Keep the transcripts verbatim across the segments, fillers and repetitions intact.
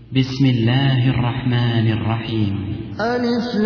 بسم الله الرحمن الرحيم. ألف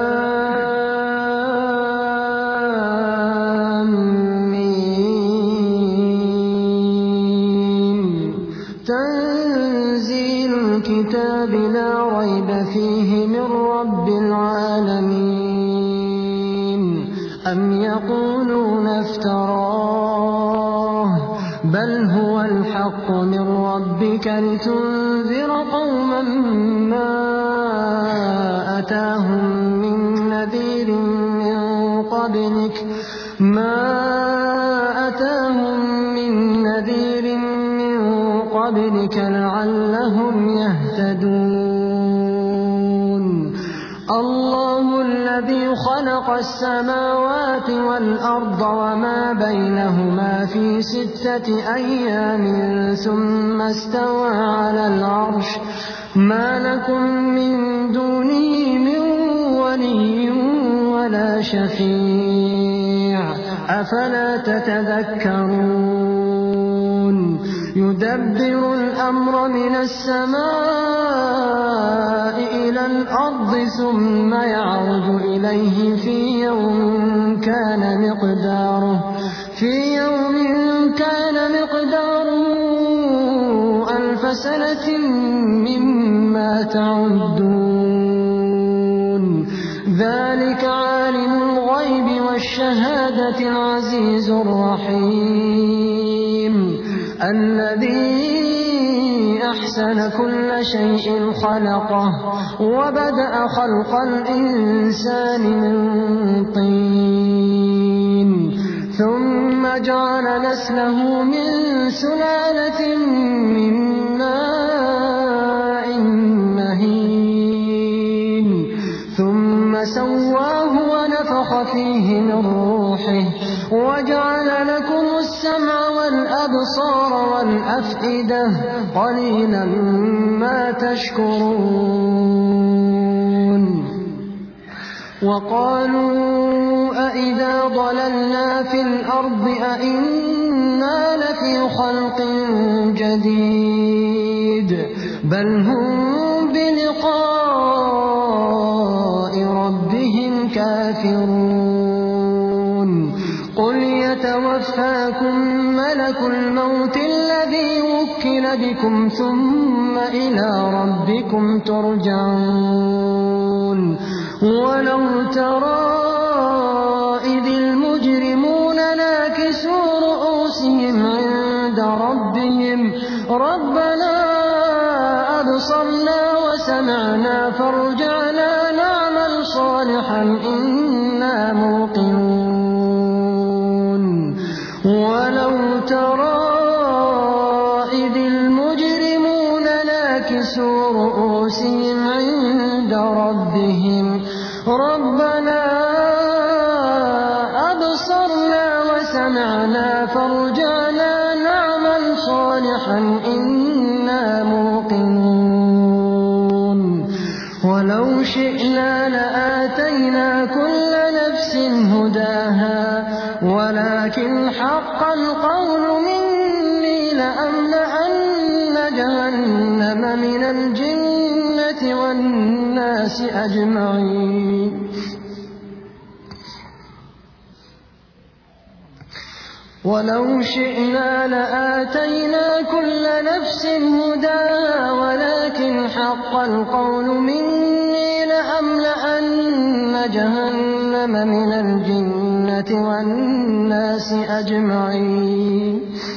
لام ميم. تنزيل الكتاب لا ريب فيه من رب العالمين. أم يقولون افتراه بل هو الحق من ربك لتنذر قوما ما أتاهم من نذير من قبلك ما أتاهم من نذير من قبلك لعلهم يهتدون. الله الذي خلق السماوات والأرض وما بينهما في ستة أيام ثم استوى على العرش ما لكم من دونه من ولي ولا شفيع أفلا تتذكرون. يدبر الأمر من السماء إلى الأرض ثم يعرج إليه في يوم كان مقداره في يوم كان مقداره ألف سنة مما تعدون. ذلك عالم الغيب والشهادة العزيز الرحيم الذي أحسن كل شيء خلقه وبدأ خلق الإنسان من طين ثم جعل نسله من سلالة من ماء مهين ثم سواه ونفخ فيه من روحه وجعل لكم السمع والأبصار والأفئدة قليلا ما تشكرون. وقالوا أئذا ضللنا في الأرض أئنا لفي خلق جديد بل هم بلقاء ربهم كافرون. قل يتوفاكم ملك الموت الذي وكل بكم ثم إلى ربكم ترجعون. ولو ترى إذ المجرمون ناكسوا رؤوسهم عند ربهم ربنا أبصرنا وسمعنا فارجعنا نعمل صالحا إنا موقنون. ولو ترى إذ المجرمون ناكسوا رؤوسهم عند ربهم ربنا أبصرنا وسمعنا فارجعنا نعمل صالحا إنا موقنون. ولو شئنا لآتينا كل نفس هداها ولكن حق القول مني لأملأن جهنم من الجنة والناس أجمعين. ولو شئنا لآتينا كل نفس هداها ولكن حق القول مني لأملأن جهنم من الجنة والناس أجمعين.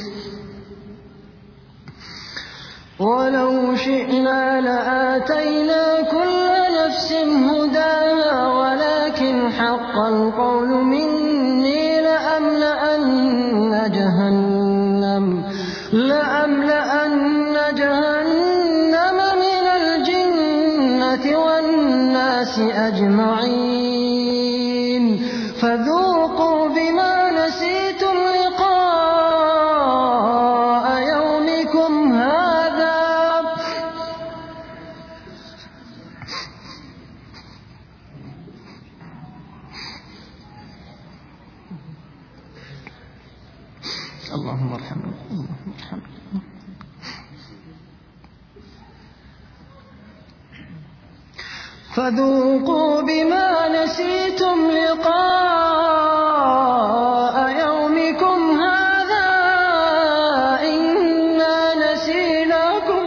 ولو شئنا لآتينا كل نفس هداها ولكن حق القول مني لأملأن جهنم لأملأن جهنم من الجنة والناس أجمعين. فذوقوا بما نسيتم لقاء يومكم هذا اللهم ارحمنا اللهم ارحمنا. فذوقوا بما نسيتم لقاء يومكم هذا إنا نسيناكم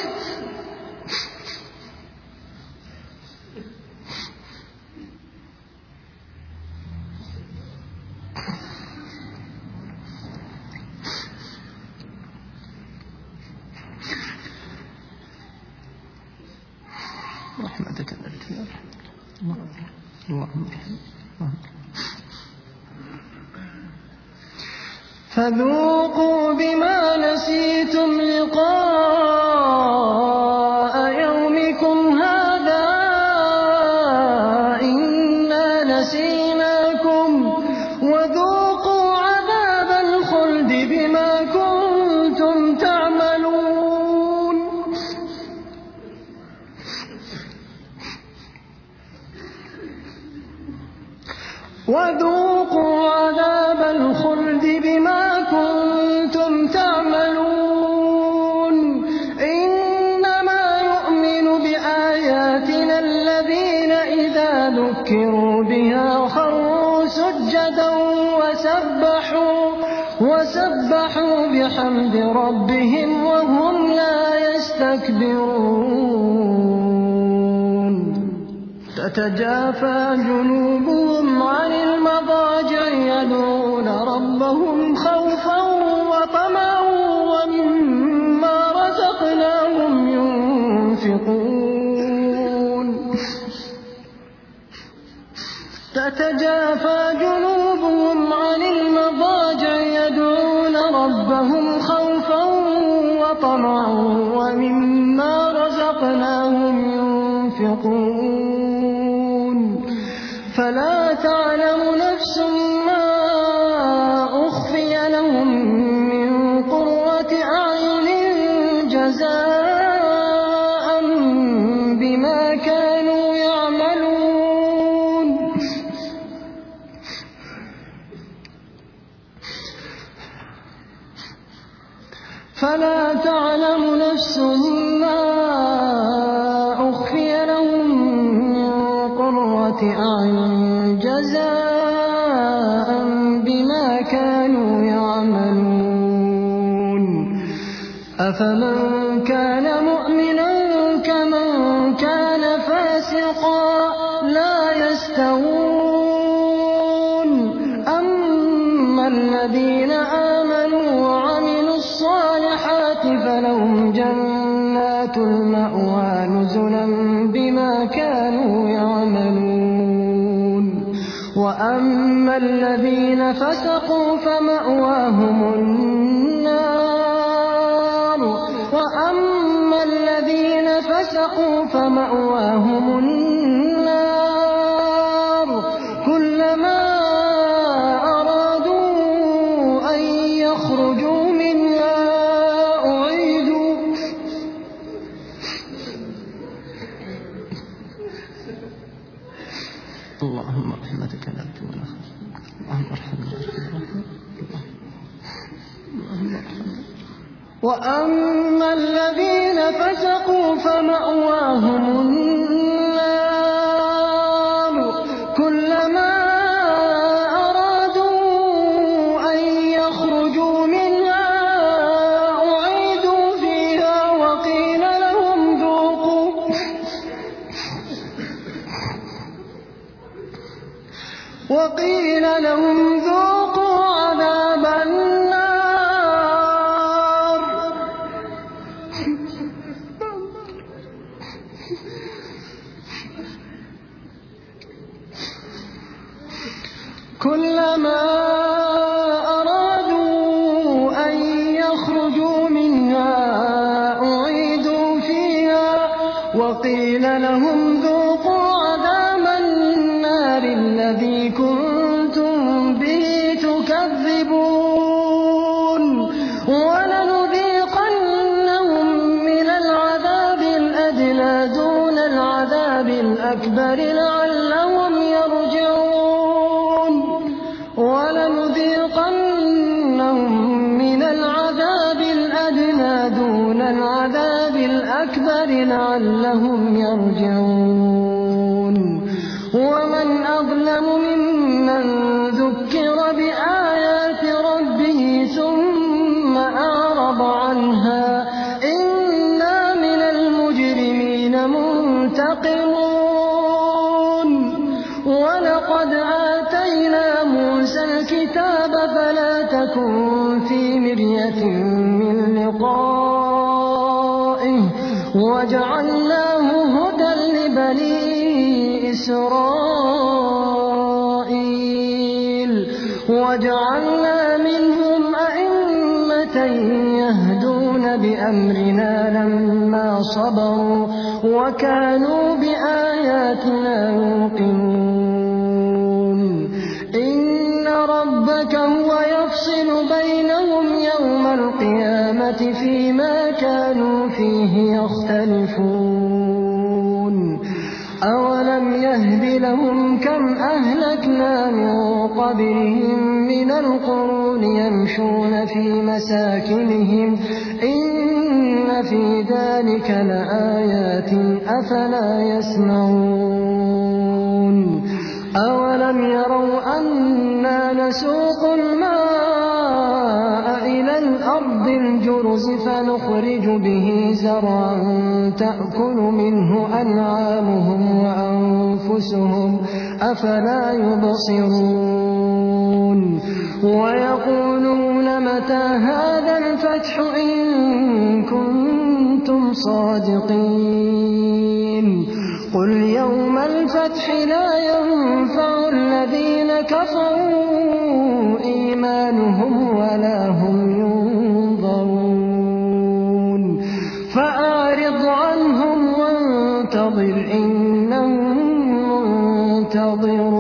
رحمتك التي اللهم فذوقوا بما نسيتم لقاء يومكم هذا إنا نسيناكم وذوقوا عذاب الخلد بما كنتم تعملون وذوقوا عذاب الخلد بما كنتم تعملون إنما يؤمن بآياتنا الذين إذا ذكروا بها خروا سجدا وسبحوا وسبحوا بحمد ربهم وهم لا يستكبرون تتجافى جنوبهم عن المضاجع يدعون ربهم خوفا وطمعا ومما رزقناهم ينفقون تتجافى جنوبهم عن المضاجع يدعون ربهم خوفا وطمعا ومما رزقناهم ينفقون فلا تعلم نفس ما أخفي لهم من قرة أعين جزاء بما كانوا يعملون فلا تعلم نفس ما أخفي لهم من قرة أعين جزاء بما كانوا يعملون أفمن كان مؤمنا كمن كان فاسقا لا يستوون أما الذين آمنوا وعملوا الصالحات فلهم جنات المأوى نزلا بما كانوا يعملون وأما الذين فسقوا فمأواهم النار وأما الذين فسقوا فمأواهم النار كلما أرادوا أن يخرجوا منها أعيدوا اللهم رحمتك نرجو ونخاف اللهم ارحمنا اللهم ارحمنا وأما الذين فسقوا فمأواهم النار كلما أرادوا أن يخرجوا منها أعيدوا فيها وقيل لهم ذوقوا وقيل لهم ذوقوا عذاب النار كلما أرادوا أن يخرجوا منها أعيدوا فيها وقيل لهم ذوقوا عذاب النار الذي كنتم به تكذبون ولنذيقنهم من العذاب الأدنى دون العذاب الأكبر لعلهم يرجعون ولنذيقنهم من العذاب الأدنى دون العذاب الأكبر لعلهم لعلهم يرجعون ومن أظلم ممن ذكر بآيات ربه ثم أعرض عنها إنا من المجرمين منتقمون ولقد آتينا موسى الكتاب فلا تكن في مرية من لقائه وجعلناه هدى لبني إسرائيل وجعلنا منهم أئمة يهدون بأمرنا لما صبروا وكانوا بآياتنا يوقنون إن ربك هو يفصل بينهم يوم القيامة فيما كانوا فيه يختلفون أولم يهد لهم كم أهلكنا من قبلهم من القرون يمشون في مساكنهم إن في ذلك لآيات أفلا يسمعون أولم يروا أنا نسوق الماء إلى الأرض الجرز فنخرج به زرعا تأكل منه أنعامهم وأنفسهم أفلا يبصرون ويقولون متى هذا الفتح إن كنتم صادقين قل يوم الفتح لا ينفع الذين كفروا إيمانهم ولا هم ينظرون فأعرض عنهم وانتظر إنهم منتظرون